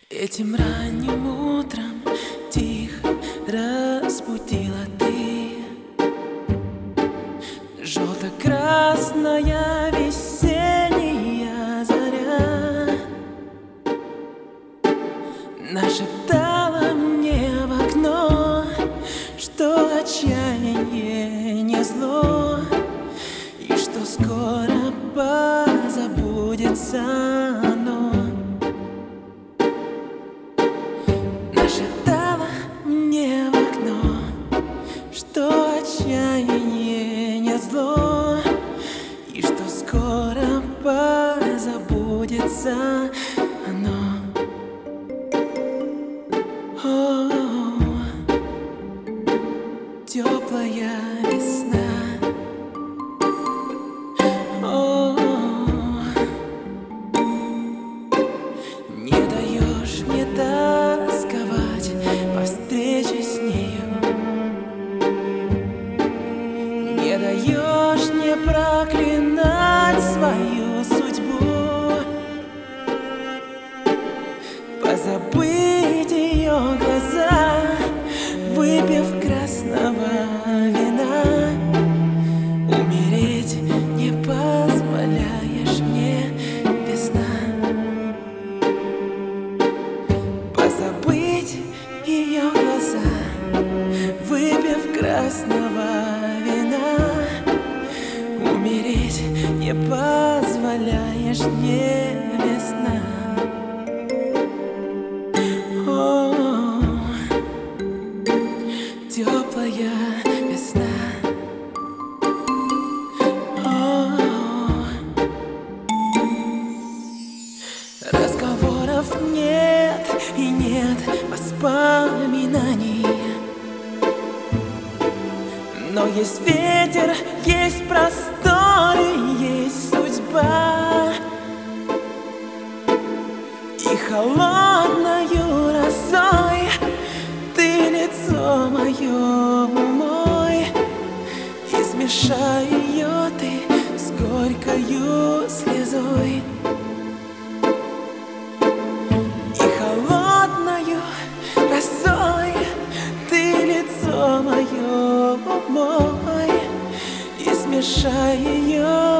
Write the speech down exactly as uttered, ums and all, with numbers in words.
Этим ранним утром тихо разбудила ты. Желто-красная весенняя заря нашептала мне в окно, что отчаяние не зло, и что скоро позабудется оно. Нашептала мне в окно, что отчаяние не зло, и что скоро позабудется оно. О, теплая весна. О, не даешь мне тосковать по встрече с нею, не даешь мне проклинать свою судьбу, позабыть ее глаза, выпив красного вина. Умереть не позволяешь мне, весна. Позабыть ее глаза, выпив красного вина. Умереть не позволяешь мне, весна. О, теплая весна. О, разговоров нет и нет воспоминаний, но есть ветер, есть простор и есть судьба. И холодною росой ты лицо мое умой, и смешай ее ты с горькою слезой. И холодною росой ты лицо мое умой, и смешай ее